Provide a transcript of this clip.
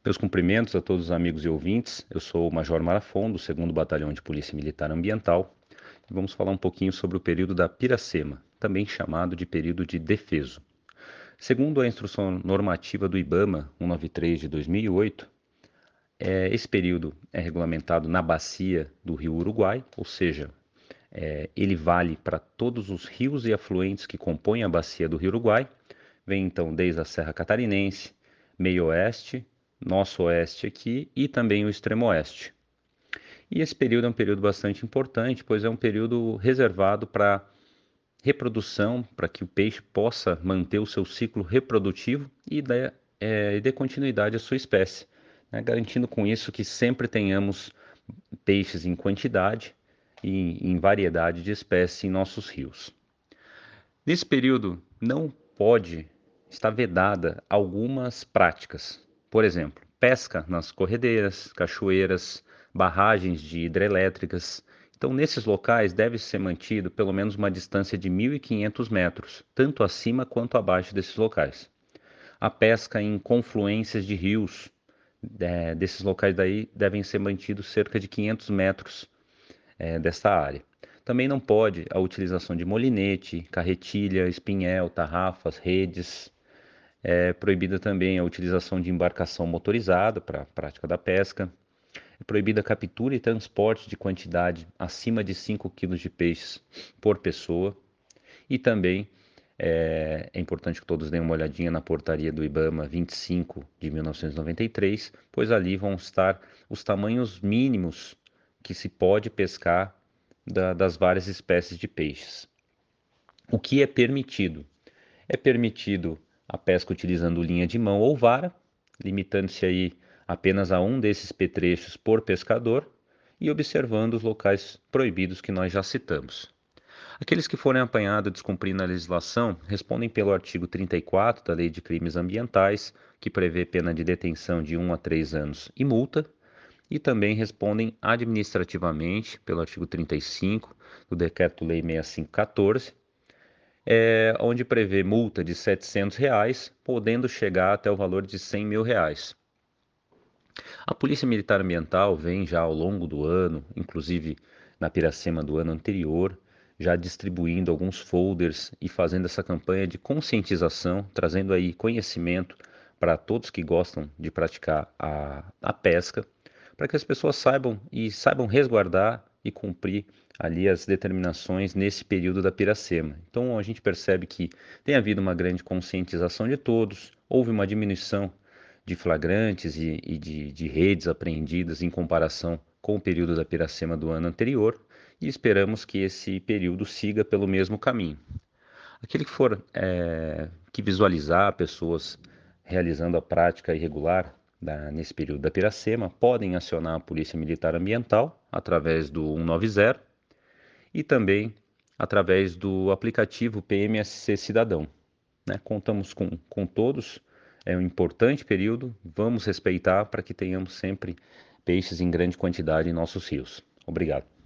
Meus cumprimentos a todos os amigos e ouvintes. Eu sou o Major Marafon, do 2º Batalhão de Polícia Militar Ambiental, e vamos falar um pouquinho sobre o período da Piracema, também chamado de período de defeso. Segundo a Instrução Normativa do IBAMA 193 de 2008, esse período é regulamentado na bacia do Rio Uruguai, ou seja, ele vale para todos os rios e afluentes que compõem a bacia do Rio Uruguai. Vem então desde a Serra Catarinense, meio oeste, nosso oeste aqui e também o extremo oeste. E esse período é um período bastante importante, pois é um período reservado para reprodução, para que o peixe possa manter o seu ciclo reprodutivo e dê continuidade à sua espécie, né? Garantindo com isso que sempre tenhamos peixes em quantidade e em variedade de espécies em nossos rios. Nesse período, não pode estar vedada algumas práticas. Por exemplo, pesca nas corredeiras, cachoeiras, barragens de hidrelétricas. Então, nesses locais deve ser mantido pelo menos uma distância de 1.500 metros, tanto acima quanto abaixo desses locais. A pesca em confluências de rios, desses locais daí devem ser mantidos cerca de 500 metros desta área. Também não pode a utilização de molinete, carretilha, espinhel, tarrafas, redes. É proibida também a utilização de embarcação motorizada para a prática da pesca. É proibida a captura e transporte de quantidade acima de 5 quilos de peixes por pessoa. E também é importante que todos deem uma olhadinha na portaria do IBAMA 25 de 1993, pois ali vão estar os tamanhos mínimos que se pode pescar das várias espécies de peixes. O que é permitido? É permitido a pesca utilizando linha de mão ou vara, limitando-se aí apenas a um desses petrechos por pescador e observando os locais proibidos que nós já citamos. Aqueles que forem apanhados descumprindo a legislação respondem pelo artigo 34 da Lei de Crimes Ambientais, que prevê pena de detenção de 1 a 3 anos e multa, e também respondem administrativamente pelo artigo 35 do Decreto-Lei 6514, onde prevê multa de R$ 700, podendo chegar até o valor de R$ 100.000. A Polícia Militar Ambiental vem já ao longo do ano, inclusive na Piracema do ano anterior, já distribuindo alguns folders e fazendo essa campanha de conscientização, trazendo aí conhecimento para todos que gostam de praticar a pesca, para que as pessoas saibam resguardar e cumprir ali as determinações nesse período da Piracema. Então a gente percebe que tem havido uma grande conscientização de todos, houve uma diminuição de flagrantes e de redes apreendidas em comparação com o período da Piracema do ano anterior, e esperamos que esse período siga pelo mesmo caminho. Aquele que visualizar pessoas realizando a prática irregular nesse período da Piracema podem acionar a Polícia Militar Ambiental através do 190 e também através do aplicativo PMSC Cidadão, né? Contamos com todos, é um importante período, vamos respeitar para que tenhamos sempre peixes em grande quantidade em nossos rios. Obrigado.